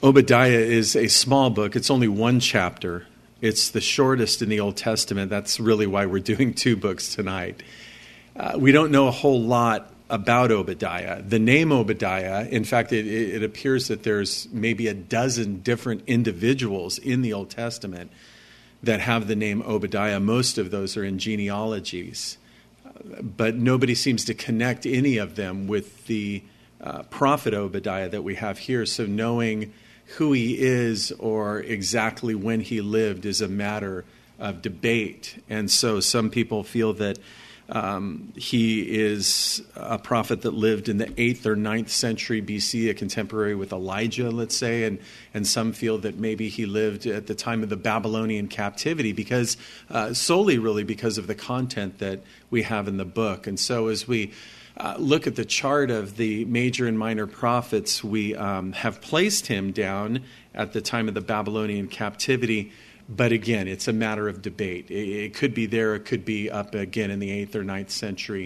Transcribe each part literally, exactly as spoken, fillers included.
Obadiah is a small book. It's only one chapter. It's the shortest in the Old Testament. That's really why we're doing two books tonight. Uh, we don't know a whole lot about Obadiah. The name Obadiah, in fact, it, it appears that there's maybe a dozen different individuals in the Old Testament that have the name Obadiah. Most of those are in genealogies. Uh, but nobody seems to connect any of them with the uh, prophet Obadiah that we have here. So knowing who he is or exactly when he lived is a matter of debate. And so some people feel that um, he is a prophet that lived in the eighth or ninth century B C, a contemporary with Elijah, let's say, and, and some feel that maybe he lived at the time of the Babylonian captivity, because uh, solely really because of the content that we have in the book. And so as we Uh, look at the chart of the major and minor prophets, we um, have placed him down at the time of the Babylonian captivity. But again, it's a matter of debate. It, it could be there, it could be up again in the eighth or ninth century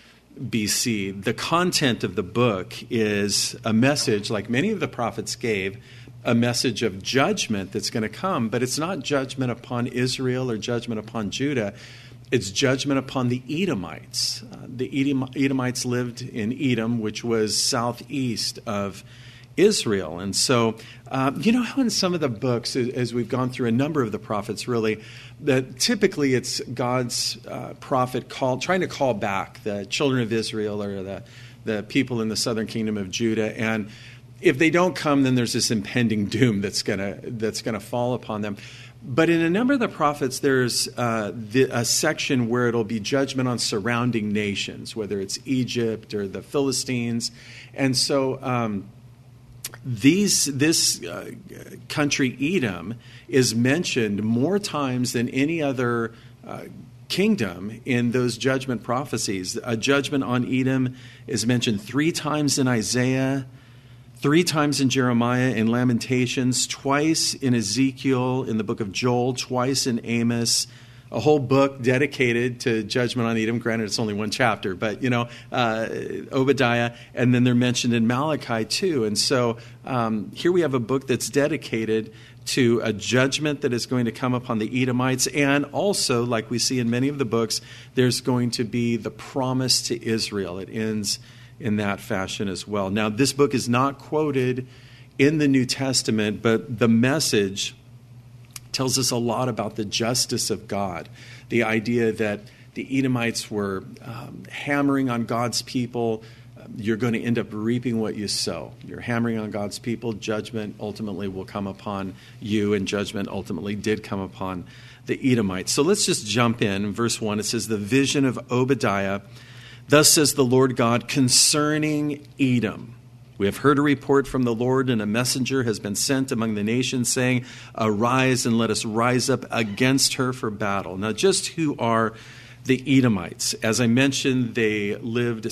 B C. The content of the book is a message, like many of the prophets gave, a message of judgment that's going to come. But it's not judgment upon Israel or judgment upon Judah. It's judgment upon the Edomites. Uh, the Edom, Edomites lived in Edom, which was southeast of Israel. And so, uh, you know how in some of the books, as we've gone through a number of the prophets, really, that typically it's God's uh, prophet called, trying to call back the children of Israel or the, the people in the southern kingdom of Judah. And if they don't come, then there's this impending doom that's gonna that's gonna fall upon them. But in a number of the prophets, there's uh, the, a section where it'll be judgment on surrounding nations, whether it's Egypt or the Philistines. And so um, these this uh, country, Edom, is mentioned more times than any other uh, kingdom in those judgment prophecies. A judgment on Edom is mentioned three times in Isaiah, three times in Jeremiah, in Lamentations, twice in Ezekiel, in the book of Joel, twice in Amos, a whole book dedicated to judgment on Edom. Granted, it's only one chapter, but, you know, uh, Obadiah, and then they're mentioned in Malachi too. And so um, here we have a book that's dedicated to a judgment that is going to come upon the Edomites. And also, like we see in many of the books, there's going to be the promise to Israel. It ends in that fashion as well. Now, this book is not quoted in the New Testament, but the message tells us a lot about the justice of God. The idea that the Edomites were um, hammering on God's people. Um, you're going to end up reaping what you sow. You're hammering on God's people. Judgment ultimately will come upon you, and judgment ultimately did come upon the Edomites. So let's just jump in. In verse one, it says, "The vision of Obadiah. Thus says the Lord God concerning Edom. We have heard a report from the Lord, and a messenger has been sent among the nations, saying, Arise and let us rise up against her for battle." Now, just who are the Edomites? As I mentioned, they lived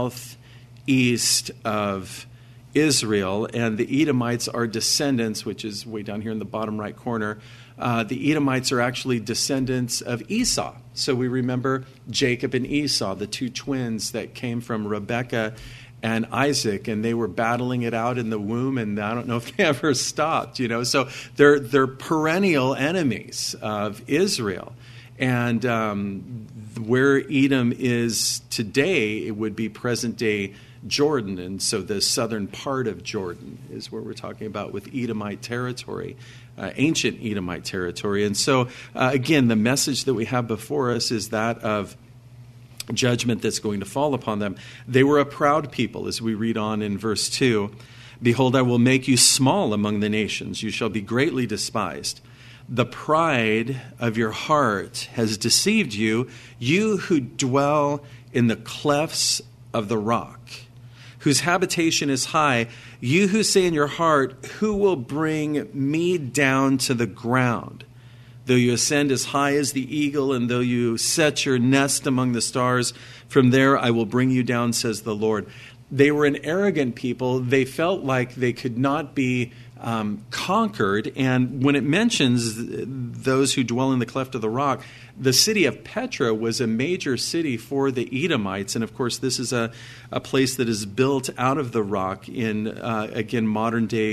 southeast of Israel, and the Edomites are descendants, which is way down here in the bottom right corner. Uh, the Edomites are actually descendants of Esau. So we remember Jacob and Esau, the two twins that came from Rebekah and Isaac, and they were battling it out in the womb, and I don't know if they ever stopped, you know. So they're they're perennial enemies of Israel. And um, where Edom is today, it would be present-day Jordan. And so the southern part of Jordan is where we're talking about with Edomite territory, uh, ancient Edomite territory. And so, uh, again, the message that we have before us is that of judgment that's going to fall upon them. They were a proud people, as we read on in verse two. "Behold, I will make you small among the nations. You shall be greatly despised. The pride of your heart has deceived you, you who dwell in the clefts of the rock, whose habitation is high, you who say in your heart, who will bring me down to the ground? Though you ascend as high as the eagle, and though you set your nest among the stars, from there I will bring you down, says the Lord." They were an arrogant people. They felt like they could not be um, conquered. And when it mentions those who dwell in the cleft of the rock, the city of Petra was a major city for the Edomites. And of course, this is a, a place that is built out of the rock in, uh, again, modern day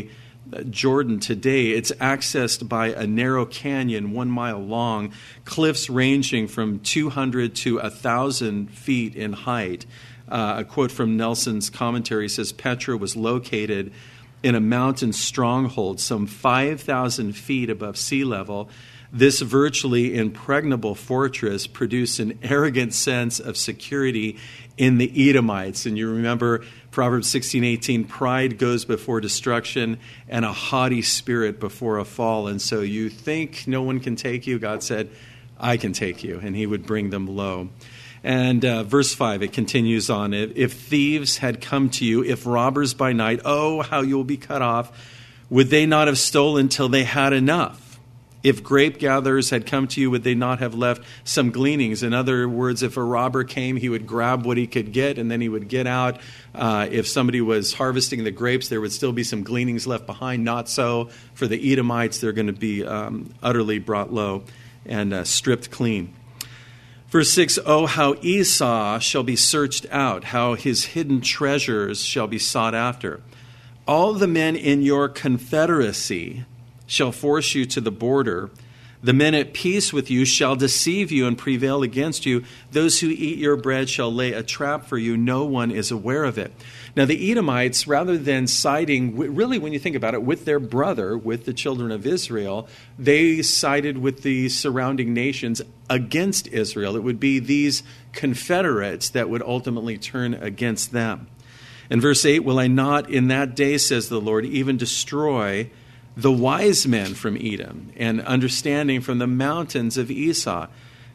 Jordan today. It's accessed by a narrow canyon one mile long, cliffs ranging from two hundred to one thousand feet in height. Uh, a quote from Nelson's commentary says, Petra was located in a mountain stronghold some five thousand feet above sea level. This virtually impregnable fortress produced an arrogant sense of security in the Edomites. And you remember Proverbs sixteen eighteen, pride goes before destruction and a haughty spirit before a fall. And so you think no one can take you? God said, I can take you. And he would bring them low. And uh, verse five, it continues on. If, if thieves had come to you, if robbers by night, oh, how you will be cut off. Would they not have stolen till they had enough? If grape gatherers had come to you, would they not have left some gleanings? In other words, if a robber came, he would grab what he could get, and then he would get out. Uh, if somebody was harvesting the grapes, there would still be some gleanings left behind. Not so for the Edomites. They're going to be um, utterly brought low and uh, stripped clean. Verse six, oh, how Esau shall be searched out, how his hidden treasures shall be sought after. All the men in your confederacy shall force you to the border. The men at peace with you shall deceive you and prevail against you. Those who eat your bread shall lay a trap for you. No one is aware of it. Now, the Edomites, rather than siding, really, when you think about it, with their brother, with the children of Israel, they sided with the surrounding nations against Israel. It would be these confederates that would ultimately turn against them. In verse eight, will I not in that day, says the Lord, even destroy the wise men from Edom and understanding from the mountains of Esau?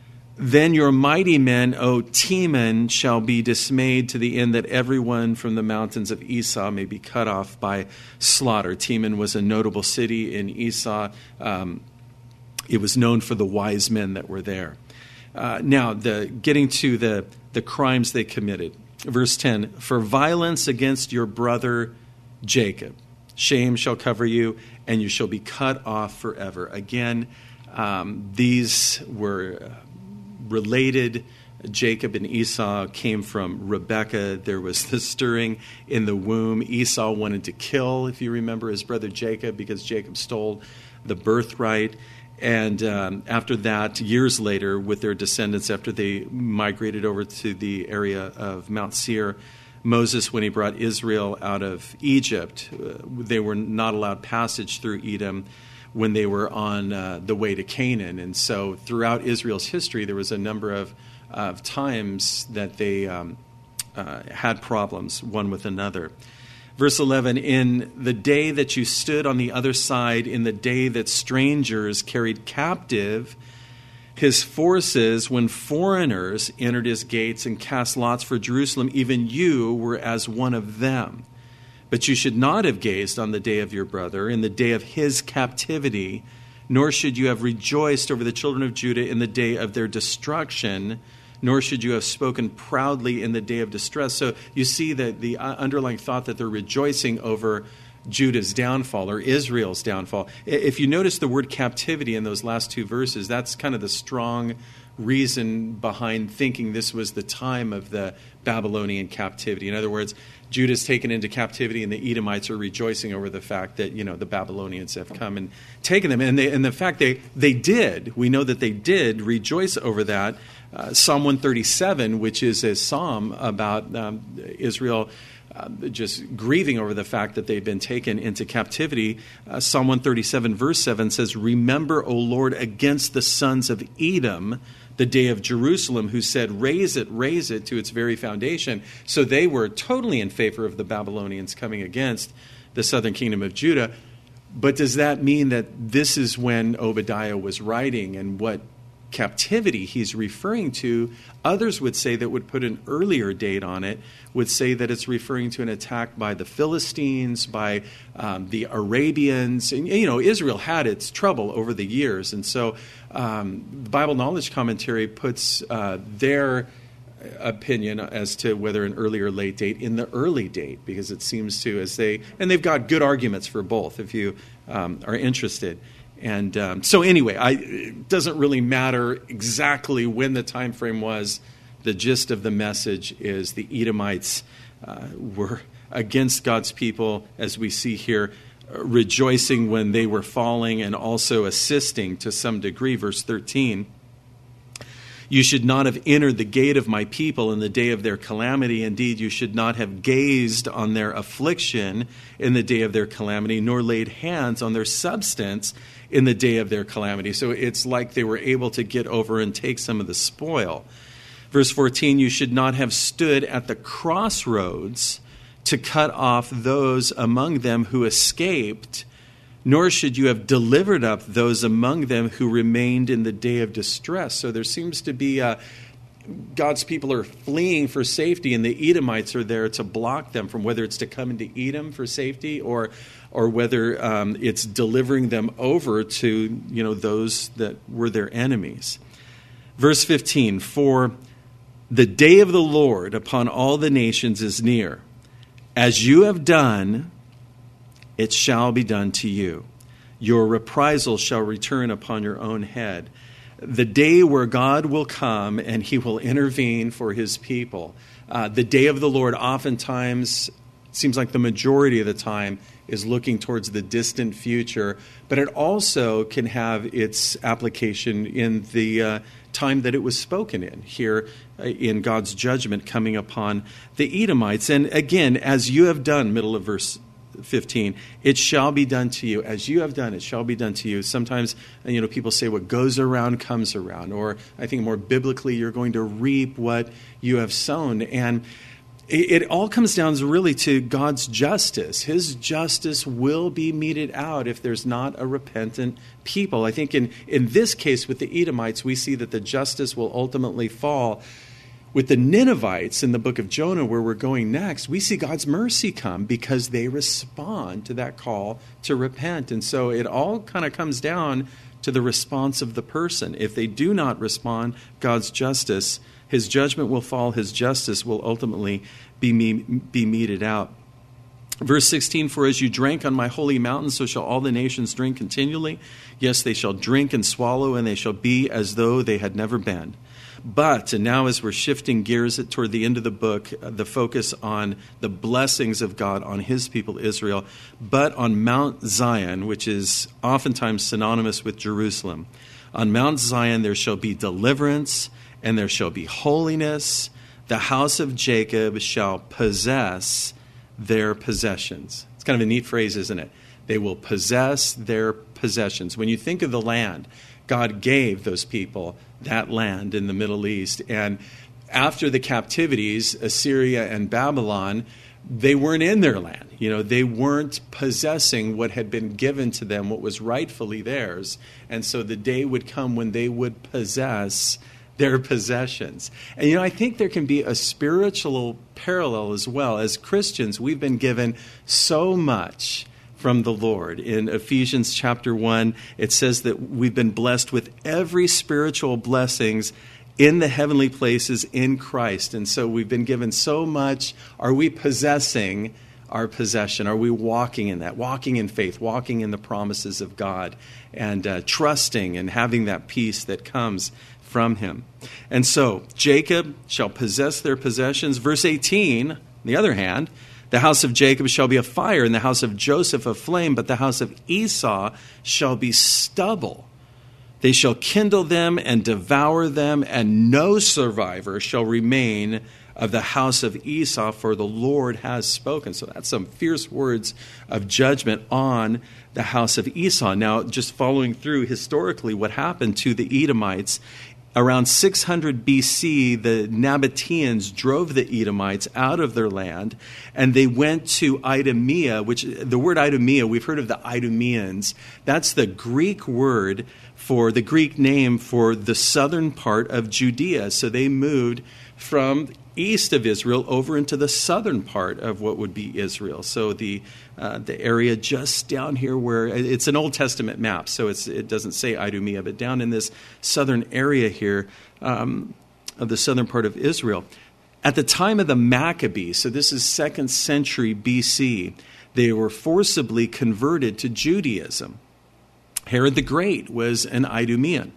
Then your mighty men, O Teman, shall be dismayed to the end that everyone from the mountains of Esau may be cut off by slaughter. Teman was a notable city in Esau. Um, it was known for the wise men that were there. Uh, now, the getting to the, the crimes they committed. Verse ten, for violence against your brother Jacob, shame shall cover you, and you shall be cut off forever. Again, um, these were related. Jacob and Esau came from Rebekah. There was the stirring in the womb. Esau wanted to kill, if you remember, his brother Jacob because Jacob stole the birthright. And um, after that, years later, with their descendants, after they migrated over to the area of Mount Seir, Moses, when he brought Israel out of Egypt, uh, they were not allowed passage through Edom when they were on uh, the way to Canaan. And so throughout Israel's history, there was a number of, of times that they um, uh, had problems one with another. Verse eleven, in the day that you stood on the other side, in the day that strangers carried captive his forces, when foreigners entered his gates and cast lots for Jerusalem, even you were as one of them. But you should not have gazed on the day of your brother, in the day of his captivity, nor should you have rejoiced over the children of Judah in the day of their destruction, nor should you have spoken proudly in the day of distress. So you see that the underlying thought that they're rejoicing over Judah's downfall or Israel's downfall. If you notice the word captivity in those last two verses, that's kind of the strong reason behind thinking this was the time of the Babylonian captivity. In other words, Judah's taken into captivity and the Edomites are rejoicing over the fact that, you know, the Babylonians have come and taken them. And, they, and the fact they, they did, we know that they did rejoice over that. Uh, Psalm one thirty-seven, which is a psalm about um, Israel uh, just grieving over the fact that they've been taken into captivity. Uh, Psalm one thirty-seven, verse seven says, remember, O Lord, against the sons of Edom, the day of Jerusalem, who said, raise it, raise it to its very foundation. So they were totally in favor of the Babylonians coming against the southern kingdom of Judah. But does that mean that this is when Obadiah was writing and what captivity he's referring to? Others would say that would put an earlier date on it, would say that it's referring to an attack by the Philistines, by um, the Arabians. And, you know, Israel had its trouble over the years. And so um, the Bible Knowledge Commentary puts uh, their opinion as to whether an early or late date in the early date, because it seems to, as they, and they've got good arguments for both if you um, are interested. And um, so anyway, I, it doesn't really matter exactly when the time frame was. The gist of the message is the Edomites uh, were against God's people, as we see here, rejoicing when they were falling and also assisting to some degree. Verse thirteen, you should not have entered the gate of my people in the day of their calamity. Indeed, you should not have gazed on their affliction in the day of their calamity, nor laid hands on their substance in the day of their calamity. So it's like they were able to get over and take some of the spoil. Verse fourteen, you should not have stood at the crossroads to cut off those among them who escaped, nor should you have delivered up those among them who remained in the day of distress. So there seems to be a, God's people are fleeing for safety, and the Edomites are there to block them from whether it's to come into Edom for safety or or whether um, it's delivering them over to, you know, those that were their enemies. Verse fifteen, for the day of the Lord upon all the nations is near. As you have done, it shall be done to you. Your reprisal shall return upon your own head. The day where God will come and he will intervene for his people. Uh, the day of the Lord oftentimes seems like the majority of the time is looking towards the distant future, but it also can have its application in the uh, time that it was spoken in, here uh, in God's judgment coming upon the Edomites. And again, as you have done, middle of verse fifteen, it shall be done to you. As you have done, it shall be done to you. Sometimes, you know, people say what goes around comes around, or I think more biblically, you're going to reap what you have sown. And it, it all comes down really to God's justice. His justice will be meted out if there's not a repentant people. I think in, in this case with the Edomites, we see that the justice will ultimately fall. With the Ninevites in the book of Jonah, where we're going next, we see God's mercy come because they respond to that call to repent. And so it all kind of comes down to the response of the person. If they do not respond, God's justice, his judgment will fall, his justice will ultimately be, me, be meted out. Verse sixteen, for as you drank on my holy mountain, so shall all the nations drink continually. Yes, they shall drink and swallow, and they shall be as though they had never been. But, and now as we're shifting gears toward the end of the book, the focus on the blessings of God on his people Israel, but on Mount Zion, which is oftentimes synonymous with Jerusalem. On Mount Zion there shall be deliverance, and there shall be holiness. The house of Jacob shall possess their possessions. It's kind of a neat phrase, isn't it? They will possess their possessions. When you think of the land, God gave those people that land in the Middle East. And after the captivities, Assyria and Babylon, they weren't in their land. You know, they weren't possessing what had been given to them, what was rightfully theirs. And so the day would come when they would possess their possessions. And, you know, I think there can be a spiritual parallel as well. As Christians, we've been given so much from the Lord. In Ephesians chapter one, it says that we've been blessed with every spiritual blessings in the heavenly places in Christ. And so we've been given so much. Are we possessing our possession? Are we walking in that? Walking in faith, walking in the promises of God, and uh, trusting and having that peace that comes from him. And so Jacob shall possess their possessions. Verse eighteen, on the other hand, the house of Jacob shall be a fire, and the house of Joseph a flame, but the house of Esau shall be stubble. They shall kindle them and devour them, and no survivor shall remain of the house of Esau, for the Lord has spoken. So that's some fierce words of judgment on the house of Esau. Now, just following through historically what happened to the Edomites, around six hundred B C, the Nabateans drove the Edomites out of their land, and they went to Idumea, which the word Idumea, we've heard of the Idumeans. That's the Greek word for the Greek name for the southern part of Judea. So they moved from east of Israel over into the southern part of what would be Israel. So the uh, the area just down here where it's an Old Testament map, so it's it doesn't say Idumea, but down in this southern area here um, of the southern part of Israel. At the time of the Maccabees, so this is second century B C, they were forcibly converted to Judaism. Herod the Great was an Idumean.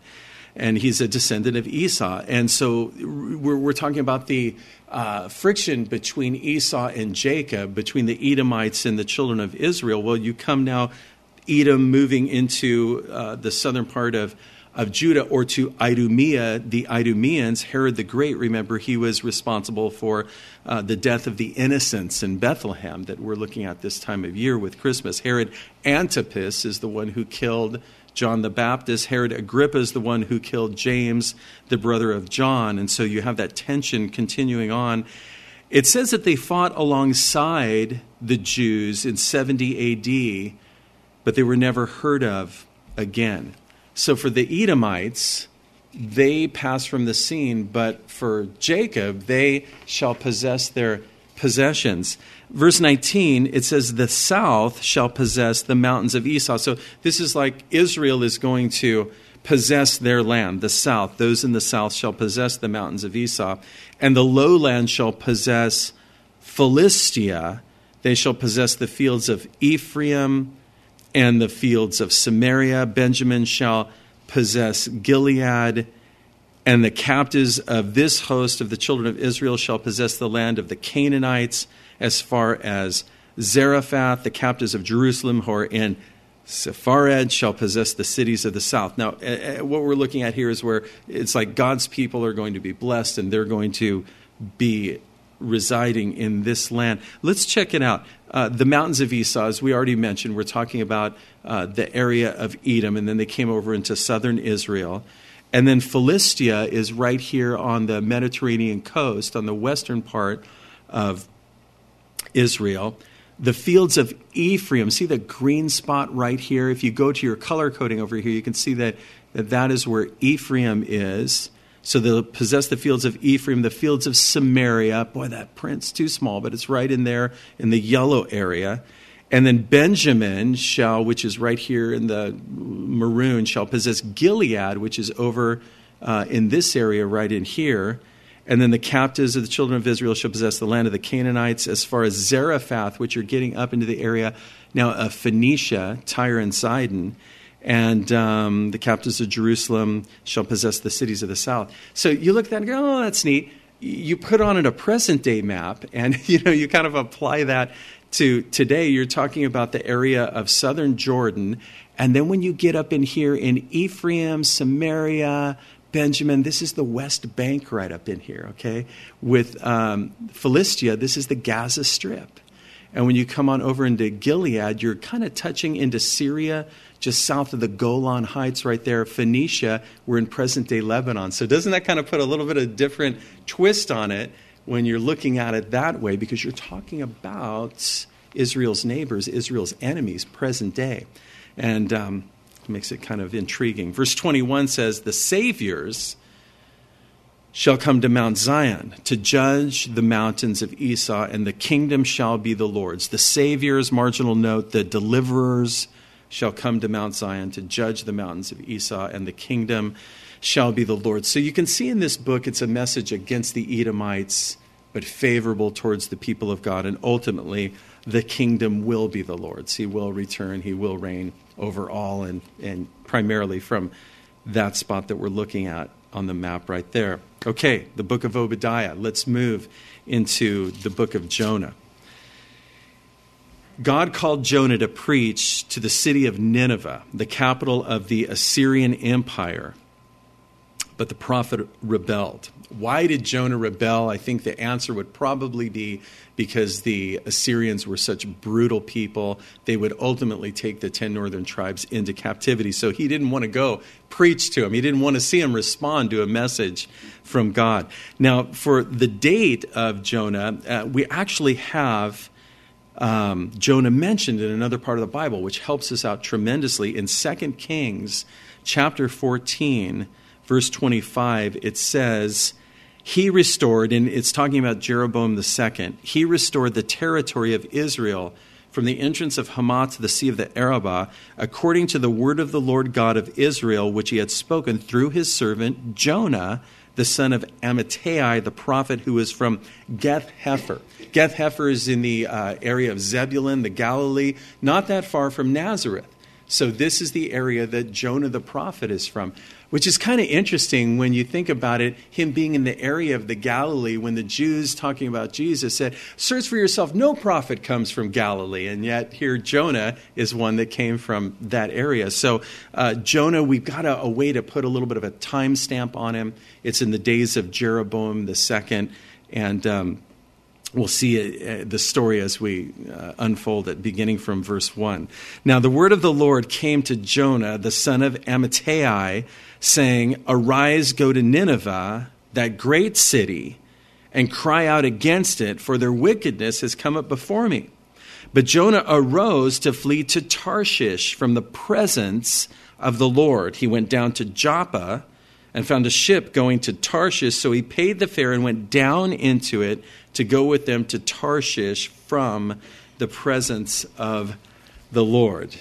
and he's a descendant of Esau. And so we're, we're talking about the uh, friction between Esau and Jacob, between the Edomites and the children of Israel. Well, you come now, Edom moving into uh, the southern part of of Judah, or to Idumea, the Idumeans. Herod the Great, remember, he was responsible for uh, the death of the innocents in Bethlehem that we're looking at this time of year with Christmas. Herod Antipas is the one who killed John the Baptist. Herod Agrippa is the one who killed James, the brother of John. And so you have that tension continuing on. It says that they fought alongside the Jews in seventy A D, but they were never heard of again. So for the Edomites, they pass from the scene, but for Jacob, they shall possess their possessions. Verse nineteen, it says, the south shall possess the mountains of Esau. So this is like Israel is going to possess their land, the south. Those in the south shall possess the mountains of Esau. And the lowland shall possess Philistia. They shall possess the fields of Ephraim and the fields of Samaria. Benjamin shall possess Gilead, and the captives of this host of the children of Israel shall possess the land of the Canaanites as far as Zarephath. The captives of Jerusalem who are in Sepharad shall possess the cities of the south. Now, uh, what we're looking at here is where it's like God's people are going to be blessed, and they're going to be residing in this land. Let's check it out. Uh, the mountains of Esau, as we already mentioned, we're talking about uh, the area of Edom, and then they came over into southern Israel. And then Philistia is right here on the Mediterranean coast, on the western part of Israel. The fields of Ephraim, see the green spot right here? If you go to your color coding over here, you can see that that, that is where Ephraim is. So they'll possess the fields of Ephraim, the fields of Samaria. Boy, that print's too small, but it's right in there in the yellow area. And then Benjamin shall, which is right here in the maroon, shall possess Gilead, which is over uh, in this area right in here. And then the captives of the children of Israel shall possess the land of the Canaanites as far as Zarephath, which are getting up into the area now of Phoenicia, Tyre and Sidon. And um, the captives of Jerusalem shall possess the cities of the south. So you look at that and go, oh, that's neat. You put on it a present-day map, and you know you kind of apply that to today. You're talking about the area of southern Jordan. And then when you get up in here in Ephraim, Samaria, Benjamin, this is the West Bank right up in here, okay? With um, Philistia, this is the Gaza Strip. And when you come on over into Gilead, you're kind of touching into Syria, just south of the Golan Heights right there. Phoenicia, we're in present-day Lebanon. So doesn't that kind of put a little bit of different twist on it when you're looking at it that way? Because you're talking about Israel's neighbors, Israel's enemies, present day. And um, it makes it kind of intriguing. Verse twenty-one says, the saviors shall come to Mount Zion to judge the mountains of Esau, and the kingdom shall be the Lord's. The saviors, marginal note, the deliverers shall come to Mount Zion to judge the mountains of Esau, and the kingdom shall be the Lord's. So you can see in this book, it's a message against the Edomites, but favorable towards the people of God. And ultimately, the kingdom will be the Lord's. He will return. He will reign over all, and, and primarily from that spot that we're looking at on the map right there. Okay, the book of Obadiah. Let's move into the book of Jonah. God called Jonah to preach to the city of Nineveh, the capital of the Assyrian Empire. But the prophet rebelled. Why did Jonah rebel? I think the answer would probably be because the Assyrians were such brutal people. They would ultimately take the ten northern tribes into captivity. So he didn't want to go preach to them. He didn't want to see them respond to a message from God. Now, for the date of Jonah, uh, we actually have um, Jonah mentioned in another part of the Bible, which helps us out tremendously. In Second Kings chapter fourteen, verse twenty-five, it says, he restored, and it's talking about Jeroboam the Second, he restored the territory of Israel from the entrance of Hamath to the Sea of the Arabah, according to the word of the Lord God of Israel, which he had spoken through his servant Jonah, the son of Amittai, the prophet who is from Gath-Hepher. Gath-Hepher is in the uh, area of Zebulun, the Galilee, not that far from Nazareth. So this is the area that Jonah the prophet is from, which is kind of interesting when you think about it, him being in the area of the Galilee when the Jews talking about Jesus said, search for yourself, no prophet comes from Galilee. And yet here Jonah is one that came from that area. So uh, Jonah, we've got a, a way to put a little bit of a time stamp on him. It's in the days of Jeroboam the second. And um, we'll see uh, the story as we uh, unfold it, beginning from verse one. Now the word of the Lord came to Jonah, the son of Amittai, saying, arise, go to Nineveh, that great city, and cry out against it, for their wickedness has come up before me. But Jonah arose to flee to Tarshish from the presence of the Lord. He went down to Joppa and found a ship going to Tarshish, so he paid the fare and went down into it to go with them to Tarshish from the presence of the Lord.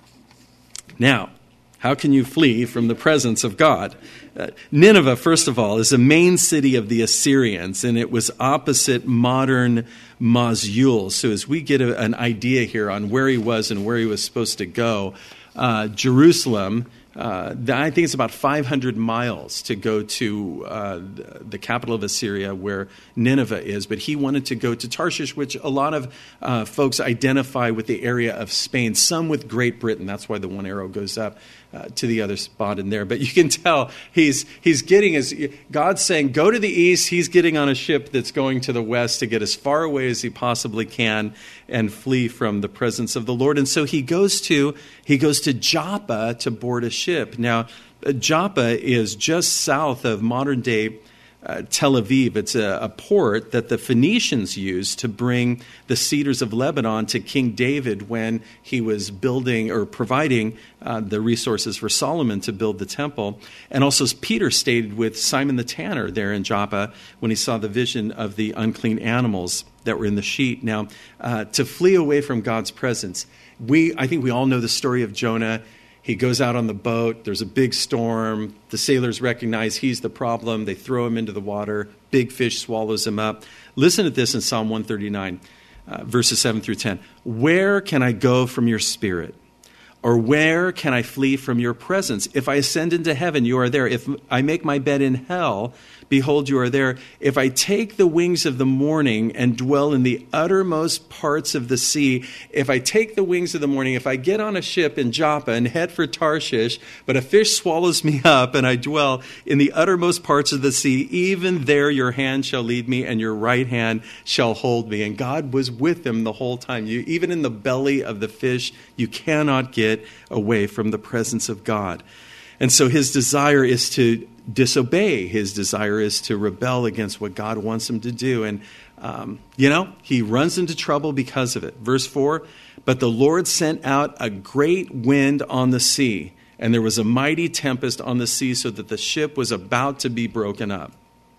Now, how can you flee from the presence of God? Uh, Nineveh, first of all, is a main city of the Assyrians, and it was opposite modern Mosul. So as we get a, an idea here on where he was and where he was supposed to go, uh, Jerusalem, Uh, I think it's about five hundred miles to go to uh, the capital of Assyria, where Nineveh is. But he wanted to go to Tarshish, which a lot of uh, folks identify with the area of Spain, some with Great Britain. That's why the one arrow goes up uh, to the other spot in there. But you can tell he's he's getting his, God's saying, go to the east. He's getting on a ship that's going to the west to get as far away as he possibly can and flee from the presence of the Lord. And so he goes to he goes to Joppa to board a ship. Now, Joppa is just south of modern-day uh, Tel Aviv. It's a, a port that the Phoenicians used to bring the cedars of Lebanon to King David when he was building or providing uh, the resources for Solomon to build the temple. And also Peter stayed with Simon the tanner there in Joppa when he saw the vision of the unclean animals that were in the sheet. Now, uh, to flee away from God's presence, we I think we all know the story of Jonah. He goes out on the boat. There's a big storm. The sailors recognize he's the problem. They throw him into the water. Big fish swallows him up. Listen to this in Psalm one thirty-nine, uh, verses seven through ten. Where can I go from your spirit? Or where can I flee from your presence? If I ascend into heaven, you are there. If I make my bed in hell, behold, you are there. If I take the wings of the morning and dwell in the uttermost parts of the sea, if I take the wings of the morning, if I get on a ship in Joppa and head for Tarshish, but a fish swallows me up and I dwell in the uttermost parts of the sea, even there your hand shall lead me and your right hand shall hold me. And God was with him the whole time. You, even in the belly of the fish, you cannot get away from the presence of God. And so his desire is to disobey. His desire is to rebel against what God wants him to do. And, um, you know, he runs into trouble because of it. Verse four, but the Lord sent out a great wind on the sea, and there was a mighty tempest on the sea so that the ship was about to be broken up.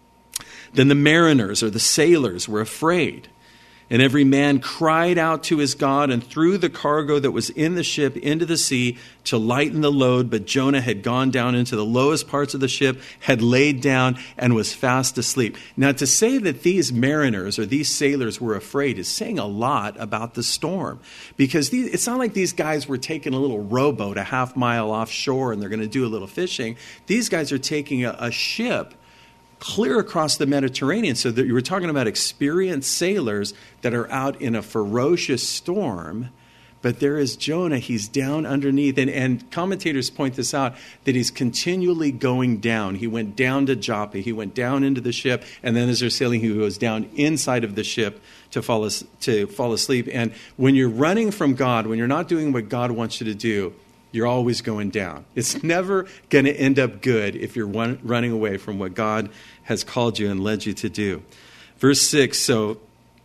Then the mariners or the sailors were afraid. And every man cried out to his God and threw the cargo that was in the ship into the sea to lighten the load. But Jonah had gone down into the lowest parts of the ship, had laid down, and was fast asleep. Now, to say that these mariners or these sailors were afraid is saying a lot about the storm. Because these, it's not like these guys were taking a little rowboat a half mile offshore and they're going to do a little fishing. These guys are taking a, a ship clear across the Mediterranean. So that you were talking about experienced sailors that are out in a ferocious storm. But there is Jonah. He's down underneath. And, and commentators point this out, that he's continually going down. He went down to Joppa. He went down into the ship. And then as they're sailing, he goes down inside of the ship to fall, as, to fall asleep. And when you're running from God, when you're not doing what God wants you to do, you're always going down. It's never going to end up good if you're run, running away from what God has called you and led you to do. Verse six, so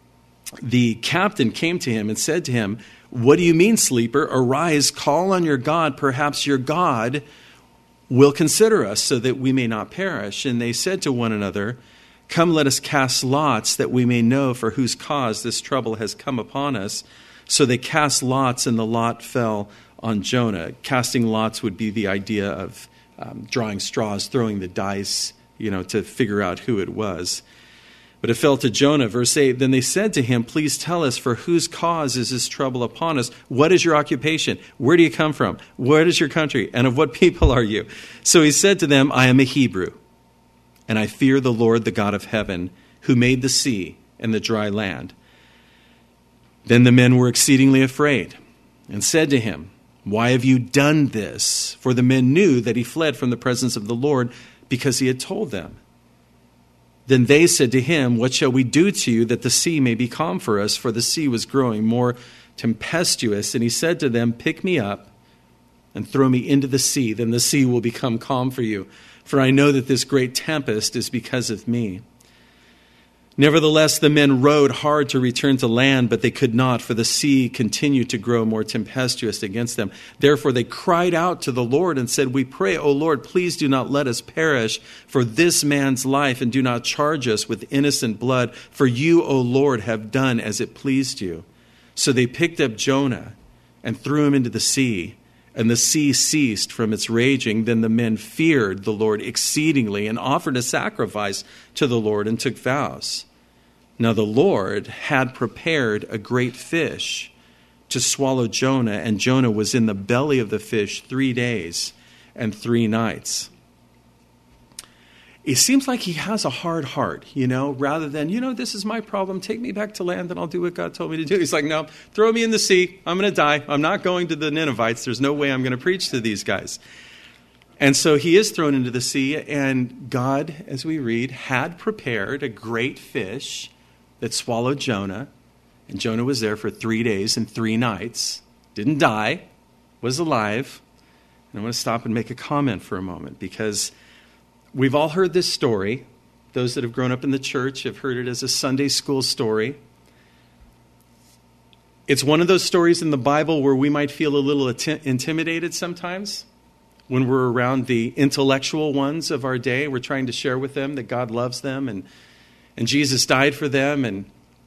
the captain came to him and said to him, what do you mean, sleeper? Arise, call on your God. Perhaps your God will consider us so that we may not perish. And they said to one another, come, let us cast lots that we may know for whose cause this trouble has come upon us. So they cast lots, and the lot fell on Jonah. Casting lots would be the idea of um, drawing straws, throwing the dice, you know, to figure out who it was. But it fell to Jonah, verse eight. Then they said to him, please tell us, for whose cause is this trouble upon us? What is your occupation? Where do you come from? Where is your country? And of what people are you? So he said to them, I am a Hebrew, and I fear the Lord, the God of heaven, who made the sea and the dry land. Then the men were exceedingly afraid and said to him, why have you done this? For the men knew that he fled from the presence of the Lord because he had told them. Then they said to him, what shall we do to you that the sea may be calm for us? For the sea was growing more tempestuous. And he said to them, pick me up and throw me into the sea. Then the sea will become calm for you. For I know that this great tempest is because of me. Nevertheless, the men rowed hard to return to land, but they could not, for the sea continued to grow more tempestuous against them. Therefore they cried out to the Lord and said, we pray, O Lord, please do not let us perish for this man's life, and do not charge us with innocent blood, for you, O Lord, have done as it pleased you. So they picked up Jonah and threw him into the sea, and the sea ceased from its raging. Then the men feared the Lord exceedingly and offered a sacrifice to the Lord and took vows. Now the Lord had prepared a great fish to swallow Jonah, and Jonah was in the belly of the fish three days and three nights. It seems like he has a hard heart, you know, rather than, you know, this is my problem, take me back to land and I'll do what God told me to do. He's like, no, throw me in the sea. I'm going to die. I'm not going to the Ninevites. There's no way I'm going to preach to these guys. And so he is thrown into the sea, and God, as we read, had prepared a great fish that swallowed Jonah, and Jonah was there for three days and three nights, didn't die, was alive. And I want to stop and make a comment for a moment, because we've all heard this story. Those that have grown up in the church have heard it as a Sunday school story. It's one of those stories in the Bible where we might feel a little ati- intimidated sometimes when we're around the intellectual ones of our day. We're trying to share with them that God loves them and And Jesus died for them, and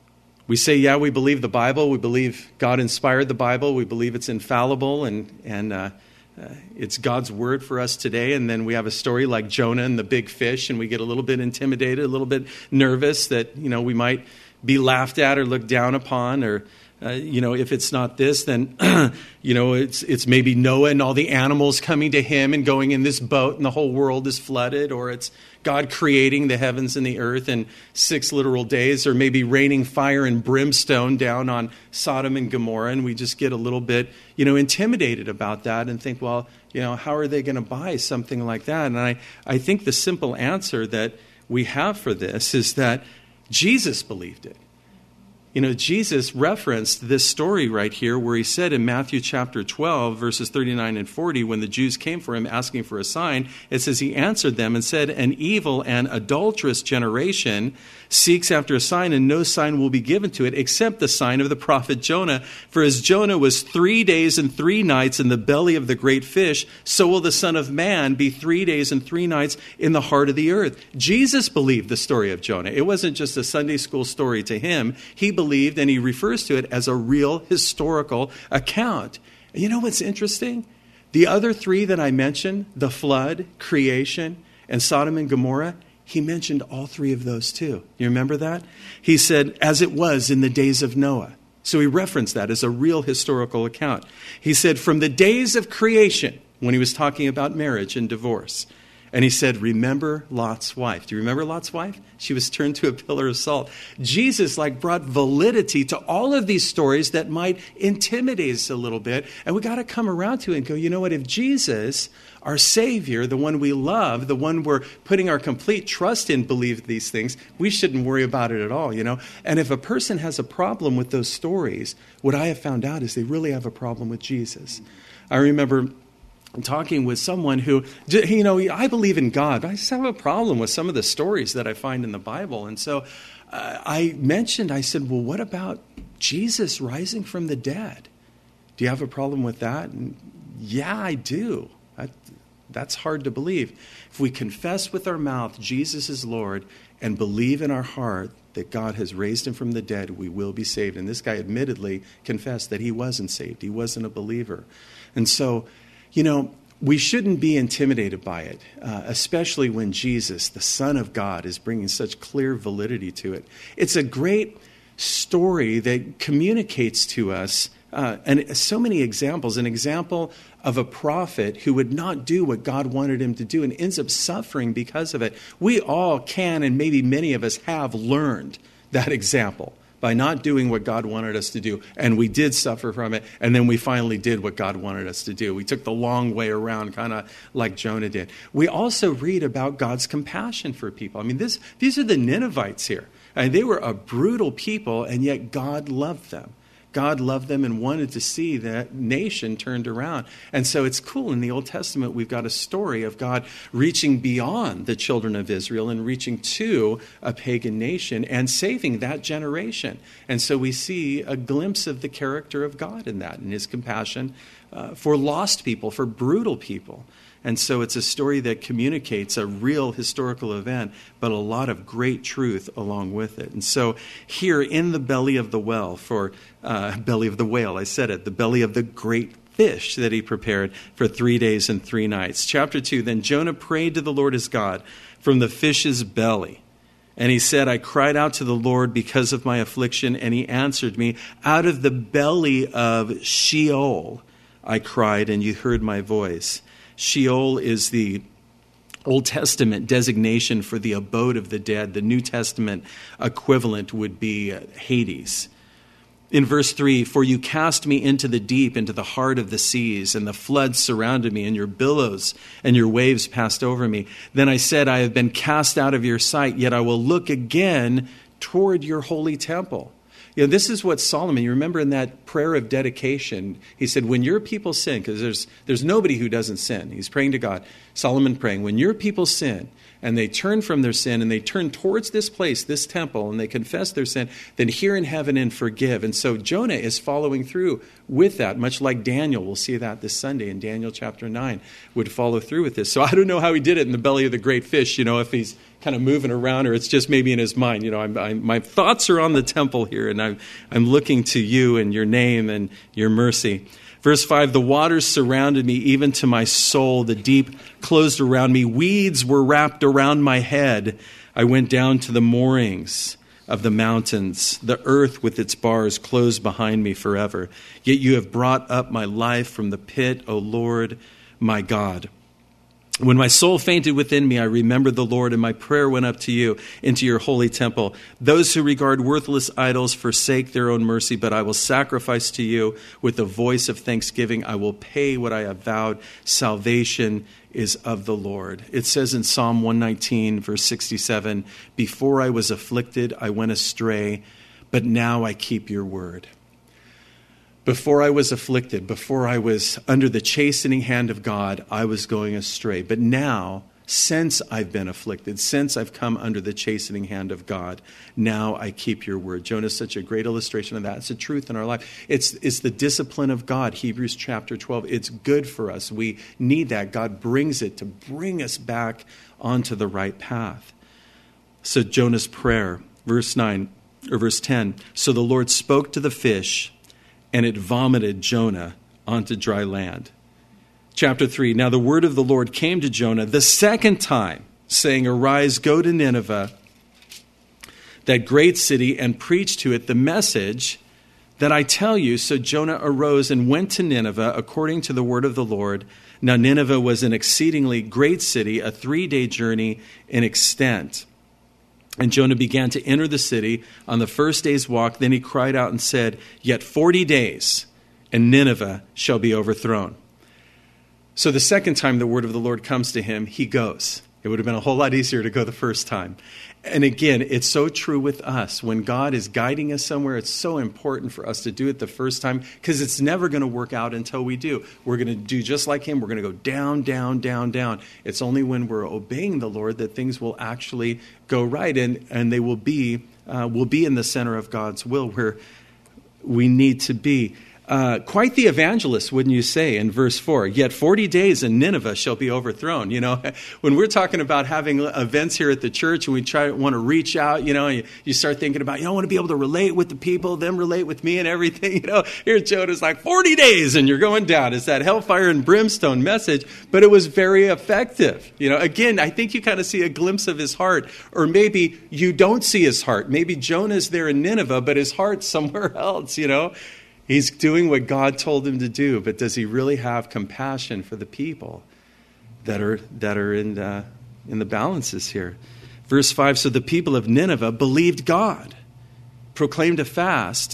we say, yeah, we believe the Bible. We believe God inspired the Bible. We believe it's infallible, and and uh, uh, it's God's word for us today. And then we have a story like Jonah and the big fish, and we get a little bit intimidated, a little bit nervous that, you know, we might be laughed at or looked down upon, or Uh, you know, if it's not this, then, you know, it's it's maybe Noah and all the animals coming to him and going in this boat and the whole world is flooded, or it's God creating the heavens and the earth in six literal days, or maybe raining fire and brimstone down on Sodom and Gomorrah, and we just get a little bit, you know, intimidated about that and think, well, you know, how are they going to buy something like that? And I, I think the simple answer that we have for this is that Jesus believed it. You know, Jesus referenced this story right here where he said in Matthew chapter twelve, verses thirty-nine and forty, when the Jews came for him asking for a sign, it says he answered them and said, an evil and adulterous generation seeks after a sign, and no sign will be given to it except the sign of the prophet Jonah. For as Jonah was three days and three nights in the belly of the great fish, so will the Son of Man be three days and three nights in the heart of the earth. Jesus believed the story of Jonah. It wasn't just a Sunday school story to him. He believed, and he refers to it as a real historical account. You know what's interesting? The other three that I mentioned, the flood, creation, and Sodom and Gomorrah, he mentioned all three of those too. You remember that? He said, as it was in the days of Noah. So he referenced that as a real historical account. He said, from the days of creation, when he was talking about marriage and divorce. And he said, remember Lot's wife. Do you remember Lot's wife? She was turned to a pillar of salt. Jesus like brought validity to all of these stories that might intimidate us a little bit. And we got to come around to it and go, you know what? If Jesus, our Savior, the one we love, the one we're putting our complete trust in, believed these things, we shouldn't worry about it at all, you know? And if a person has a problem with those stories, what I have found out is they really have a problem with Jesus. I remember I'm talking with someone who, you know, I believe in God, but I just have a problem with some of the stories that I find in the Bible. And so uh, I mentioned, I said, well, what about Jesus rising from the dead? Do you have a problem with that? And yeah, I do. I, that's hard to believe. If we confess with our mouth Jesus is Lord and believe in our heart that God has raised him from the dead, we will be saved. And this guy admittedly confessed that he wasn't saved. He wasn't a believer. And so, you know, we shouldn't be intimidated by it, uh, especially when Jesus, the Son of God, is bringing such clear validity to it. It's a great story that communicates to us, uh, and so many examples. An example of a prophet who would not do what God wanted him to do and ends up suffering because of it. We all can, and maybe many of us have learned that example by not doing what God wanted us to do. And we did suffer from it. And then we finally did what God wanted us to do. We took the long way around, kind of like Jonah did. We also read about God's compassion for people. I mean, this, these are the Ninevites here. And they were a brutal people, and yet God loved them. God loved them and wanted to see that nation turned around. And so it's cool. In the Old Testament, we've got a story of God reaching beyond the children of Israel and reaching to a pagan nation and saving that generation. And so we see a glimpse of the character of God in that and his compassion uh, for lost people, for brutal people. And so it's a story that communicates a real historical event, but a lot of great truth along with it. And so here in the belly of the well, for uh, belly of the whale, I said it, the belly of the great fish that he prepared for three days and three nights. Chapter two, then Jonah prayed to the Lord his God from the fish's belly. And he said, I cried out to the Lord because of my affliction, and he answered me. Out of the belly of Sheol I cried, and you heard my voice. Sheol is the Old Testament designation for the abode of the dead. The New Testament equivalent would be Hades. In verse three, for you cast me into the deep, into the heart of the seas, and the floods surrounded me, and your billows and your waves passed over me. Then I said, I have been cast out of your sight, yet I will look again toward your holy temple. You know, this is what Solomon, you remember in that prayer of dedication, he said, when your people sin, because there's there's nobody who doesn't sin. He's praying to God. Solomon praying, when your people sin and they turn from their sin and they turn towards this place, this temple, and they confess their sin, then hear in heaven and forgive. And so Jonah is following through with that, much like Daniel. We'll see that this Sunday in Daniel chapter nine would follow through with this. So I don't know how he did it in the belly of the great fish, you know, if he's kind of moving around or it's just maybe in his mind. You know, I'm, I'm, my thoughts are on the temple here, and I'm, I'm looking to you and your name and your mercy. Verse five, the waters surrounded me even to my soul. The deep closed around me. Weeds were wrapped around my head. I went down to the moorings of the mountains. The earth with its bars closed behind me forever. Yet you have brought up my life from the pit, O Lord, my God. When my soul fainted within me, I remembered the Lord, and my prayer went up to you into your holy temple. Those who regard worthless idols forsake their own mercy, but I will sacrifice to you with the voice of thanksgiving. I will pay what I have vowed. Salvation is of the Lord. It says in Psalm one nineteen, verse sixty-seven, before I was afflicted, I went astray, but now I keep your word. Before I was afflicted, before I was under the chastening hand of God, I was going astray. But now, since I've been afflicted, since I've come under the chastening hand of God, now I keep your word. Jonah is such a great illustration of that. It's a truth in our life. It's, it's the discipline of God, Hebrews chapter twelve. It's good for us. We need that. God brings it to bring us back onto the right path. So Jonah's prayer, verse nine, or verse ten. So the Lord spoke to the fish, and it vomited Jonah onto dry land. Chapter three, now the word of the Lord came to Jonah the second time, saying, arise, go to Nineveh, that great city, and preach to it the message that I tell you. So Jonah arose and went to Nineveh according to the word of the Lord. Now Nineveh was an exceedingly great city, a three-day journey in extent. And Jonah began to enter the city on the first day's walk. Then he cried out and said, yet forty days, and Nineveh shall be overthrown. So the second time the word of the Lord comes to him, he goes. It would have been a whole lot easier to go the first time. And again, it's so true with us. When God is guiding us somewhere, it's so important for us to do it the first time, because it's never going to work out until we do. We're going to do just like him. We're going to go down, down, down, down. It's only when we're obeying the Lord that things will actually go right, and, and they will be, uh, will be in the center of God's will where we need to be. Uh, quite the evangelist, wouldn't you say, in verse four? Yet forty days and Nineveh shall be overthrown. You know, when we're talking about having events here at the church and we try want to reach out, you know, you, you start thinking about, you know, I want to be able to relate with the people, them relate with me and everything. You know, here Jonah's like forty days and you're going down. It's that hellfire and brimstone message, but it was very effective. You know, again, I think you kind of see a glimpse of his heart, or maybe you don't see his heart. Maybe Jonah's there in Nineveh, but his heart's somewhere else, you know. He's doing what God told him to do, but does he really have compassion for the people that are that are in the, in the balances here? Verse five, so the people of Nineveh believed God, proclaimed a fast,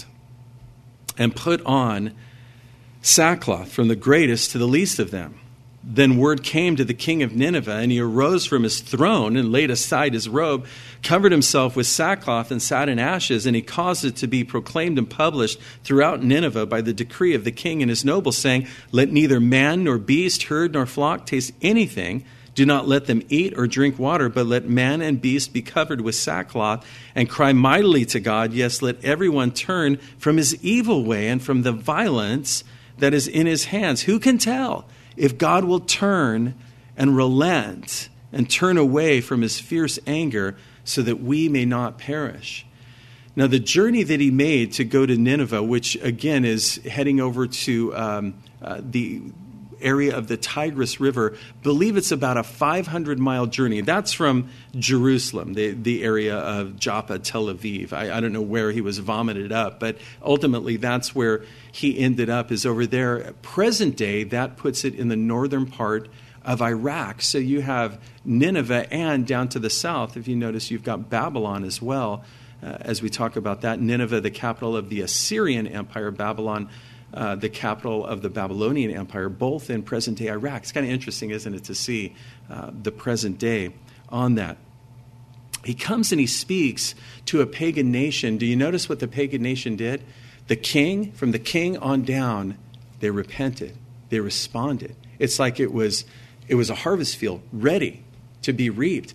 and put on sackcloth from the greatest to the least of them. Then word came to the king of Nineveh, and he arose from his throne and laid aside his robe, covered himself with sackcloth and sat in ashes, and he caused it to be proclaimed and published throughout Nineveh by the decree of the king and his nobles, saying, let neither man nor beast, herd nor flock taste anything. Do not let them eat or drink water, but let man and beast be covered with sackcloth and cry mightily to God. Yes, let everyone turn from his evil way and from the violence that is in his hands. Who can tell if God will turn and relent and turn away from his fierce anger so that we may not perish? Now, the journey that he made to go to Nineveh, which again is heading over to um, uh, the area of the Tigris River, believe it's about a five hundred mile journey. That's from Jerusalem, the, the area of Joppa, Tel Aviv. I, I don't know where he was vomited up, but ultimately that's where he ended up, is over there. Present day, that puts it in the northern part of Iraq. So you have Nineveh, and down to the south, if you notice, you've got Babylon as well. Uh, as we talk about that, Nineveh, the capital of the Assyrian Empire, Babylon, Uh, the capital of the Babylonian Empire, both in present-day Iraq. It's kind of interesting, isn't it, to see uh, the present day on that. He comes and he speaks to a pagan nation. Do you notice what the pagan nation did? The king, from the king on down, they repented. They responded. It's like it was, it was a harvest field ready to be reaped.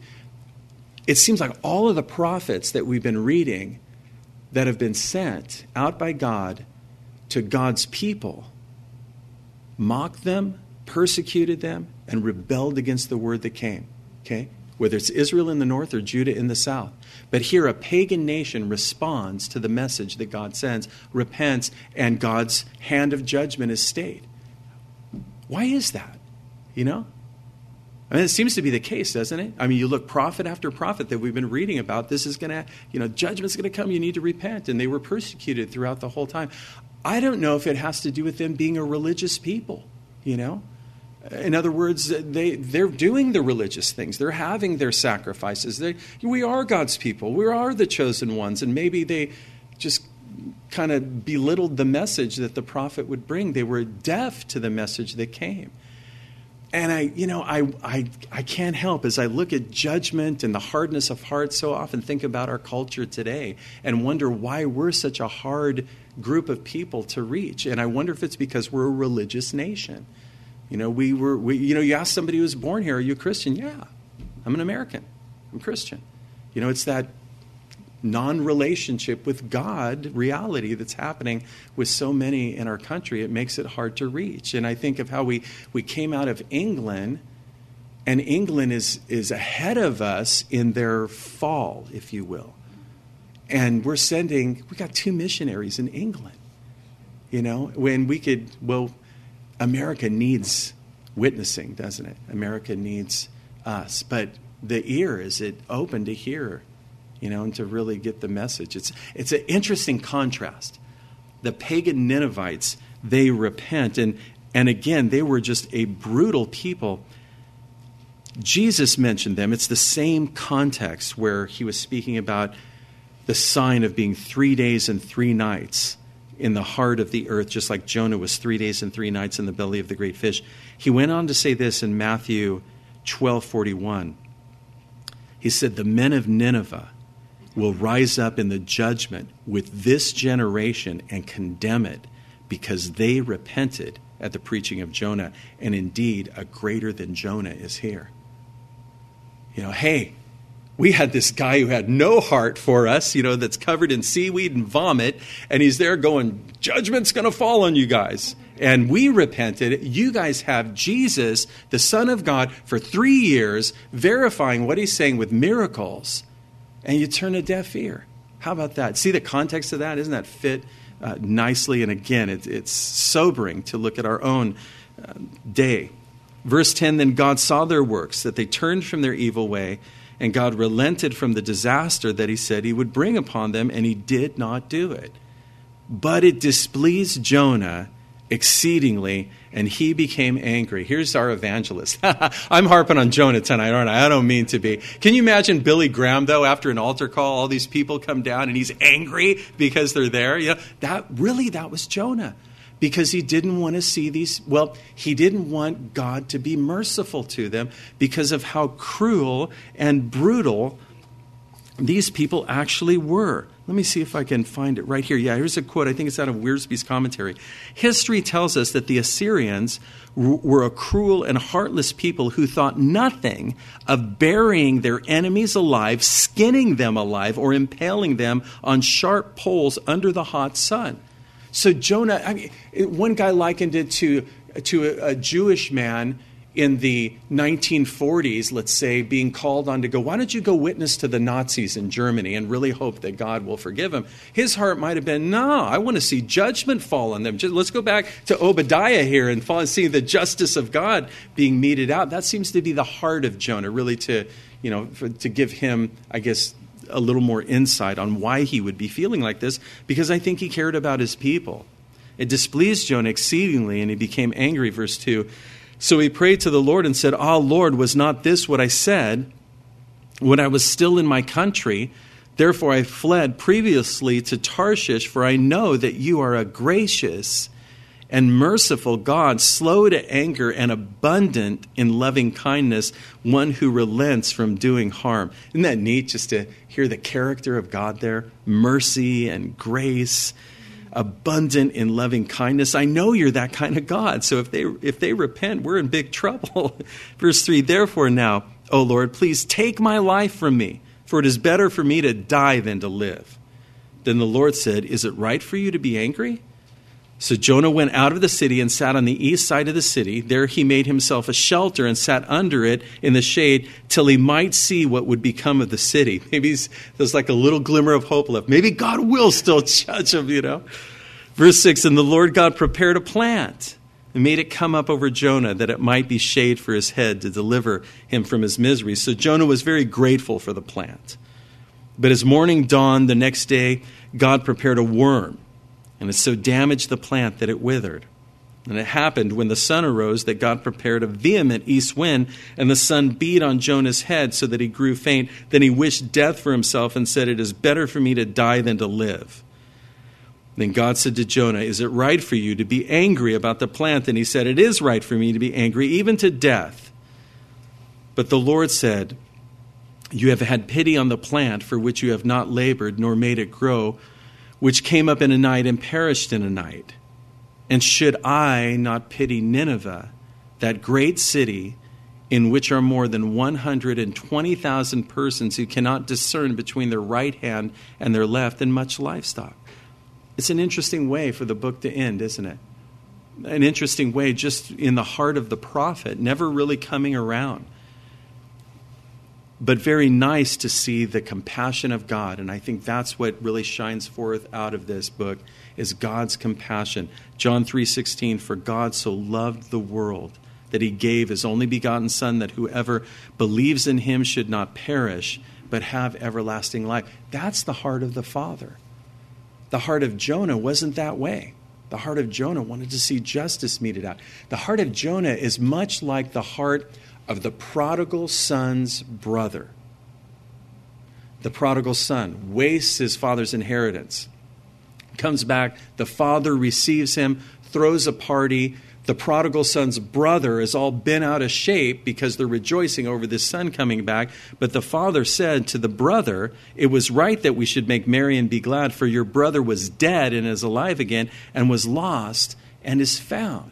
It seems like all of the prophets that we've been reading that have been sent out by God to God's people mocked them, persecuted them, and rebelled against the word that came. Okay? Whether it's Israel in the north or Judah in the south. But here a pagan nation responds to the message that God sends, repents, and God's hand of judgment is stayed. Why is that? You know? I mean, it seems to be the case, doesn't it? I mean, you look prophet after prophet that we've been reading about. This is going to, you know, judgment's going to come. You need to repent. And they were persecuted throughout the whole time. I don't know if it has to do with them being a religious people, you know? In other words, they, they're doing the religious things. They're having their sacrifices. They, we are God's people. We are the chosen ones. And maybe they just kind of belittled the message that the prophet would bring. They were deaf to the message that came. And I, you know, I, I, I can't help as I look at judgment and the hardness of heart, so often think about our culture today and wonder why we're such a hard group of people to reach. And I wonder if it's because we're a religious nation. You know, we were, we, you know, you ask somebody who was born here, are you a Christian? Yeah, I'm an American. I'm Christian. You know, it's that non-relationship with God reality that's happening with so many in our country. It makes it hard to reach. And I think of how we, we came out of England, and England is, is ahead of us in their fall, if you will. And we're sending, we got two missionaries in England, you know, when we could, well, America needs witnessing, doesn't it? America needs us. But the ear, is it open to hear? You know, and to really get the message. It's it's an interesting contrast. The pagan Ninevites, they repent. And, and again, they were just a brutal people. Jesus mentioned them. It's the same context where he was speaking about the sign of being three days and three nights in the heart of the earth, just like Jonah was three days and three nights in the belly of the great fish. He went on to say this in Matthew twelve forty-one. He said, the men of Nineveh will rise up in the judgment with this generation and condemn it, because they repented at the preaching of Jonah. And indeed, a greater than Jonah is here. You know, hey, We had this guy who had no heart for us, you know, that's covered in seaweed and vomit, and he's there going, judgment's going to fall on you guys. And we repented. You guys have Jesus, the Son of God, for three years, verifying what he's saying with miracles, and you turn a deaf ear. How about that? See the context of that? Doesn't that fit uh, nicely? And again, it, it's sobering to look at our own uh, day. Verse ten, then God saw their works, that they turned from their evil way, and God relented from the disaster that he said he would bring upon them, and he did not do it. But it displeased Jonah exceedingly, and he became angry. Here's our evangelist. I'm harping on Jonah tonight, aren't I? I don't mean to be. Can you imagine Billy Graham, though, after an altar call, all these people come down, and he's angry because they're there? You know, that really, that was Jonah. Because he didn't want to see these, well, he didn't want God to be merciful to them because of how cruel and brutal these people actually were. Let me see if I can find it right here. Yeah, here's a quote. I think it's out of Wiersbe's commentary. History tells us that the Assyrians were a cruel and heartless people who thought nothing of burying their enemies alive, skinning them alive, or impaling them on sharp poles under the hot sun. So Jonah, I mean, one guy likened it to, to a, a Jewish man in the nineteen forties, let's say, being called on to go, why don't you go witness to the Nazis in Germany and really hope that God will forgive him? His heart might have been, no, I want to see judgment fall on them. Just, let's go back to Obadiah here and fall and see the justice of God being meted out. That seems to be the heart of Jonah, really to, you know, for, to give him, I guess, a little more insight on why he would be feeling like this, because I think he cared about his people. It displeased Jonah exceedingly, and he became angry, verse two. So he prayed to the Lord and said, Ah, Lord, was not this what I said when I was still in my country? Therefore I fled previously to Tarshish, for I know that you are a gracious and merciful God, slow to anger and abundant in loving kindness, one who relents from doing harm. Isn't that neat just to hear the character of God there? Mercy and grace, abundant in loving kindness. I know you're that kind of God. So if they if they repent, we're in big trouble. Verse three, therefore now, O Lord, please take my life from me, for it is better for me to die than to live. Then the Lord said, is it right for you to be angry? So Jonah went out of the city and sat on the east side of the city. There he made himself a shelter and sat under it in the shade till he might see what would become of the city. Maybe there's like a little glimmer of hope left. Maybe God will still judge him, you know. Verse six, and the Lord God prepared a plant and made it come up over Jonah that it might be shade for his head to deliver him from his misery. So Jonah was very grateful for the plant. But as morning dawned the next day, God prepared a worm, and it so damaged the plant that it withered. And it happened when the sun arose that God prepared a vehement east wind, and the sun beat on Jonah's head so that he grew faint. Then he wished death for himself and said, it is better for me to die than to live. Then God said to Jonah, is it right for you to be angry about the plant? And he said, it is right for me to be angry, even to death. But the Lord said, you have had pity on the plant for which you have not labored, nor made it grow, which came up in a night and perished in a night. And should I not pity Nineveh, that great city in which are more than one hundred twenty thousand persons who cannot discern between their right hand and their left, and much livestock? It's an interesting way for the book to end, isn't it? An interesting way just in the heart of the prophet, never really coming around. But very nice to see the compassion of God. And I think that's what really shines forth out of this book, is God's compassion. John three sixteen, for God so loved the world that he gave his only begotten Son, that whoever believes in him should not perish, but have everlasting life. That's the heart of the Father. The heart of Jonah wasn't that way. The heart of Jonah wanted to see justice meted out. The heart of Jonah is much like the heart of the prodigal son's brother. The prodigal son wastes his father's inheritance, comes back, the father receives him, throws a party. The prodigal son's brother is all bent out of shape because they're rejoicing over this son coming back. But the father said to the brother, it was right that we should make merry and be glad, for your brother was dead and is alive again, and was lost and is found.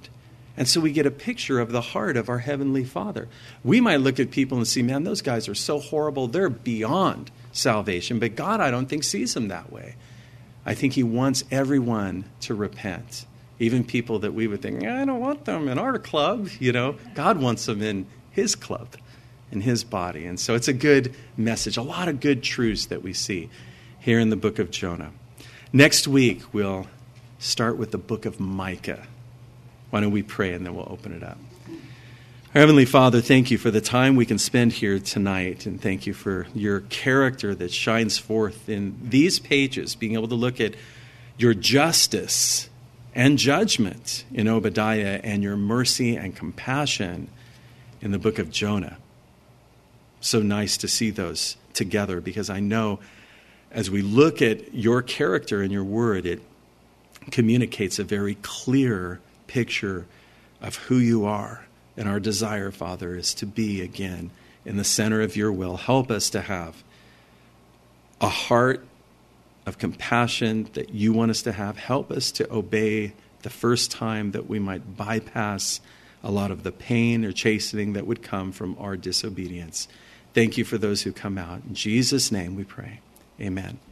And so we get a picture of the heart of our Heavenly Father. We might look at people and see, man, those guys are so horrible. They're beyond salvation. But God, I don't think, sees them that way. I think he wants everyone to repent. Even people that we would think, I don't want them in our club. You know, God wants them in his club, in his body. And so it's a good message, a lot of good truths that we see here in the book of Jonah. Next week, we'll start with the book of Micah. Why don't we pray and then we'll open it up. Our Heavenly Father, thank you for the time we can spend here tonight, and thank you for your character that shines forth in these pages, being able to look at your justice and judgment in Obadiah and your mercy and compassion in the book of Jonah. So nice to see those together, because I know as we look at your character and your word, it communicates a very clear picture of who you are. And our desire, Father, is to be again in the center of your will. Help us to have a heart of compassion that you want us to have. Help us to obey the first time, that we might bypass a lot of the pain or chastening that would come from our disobedience. Thank you for those who come out. In Jesus' name we pray. Amen.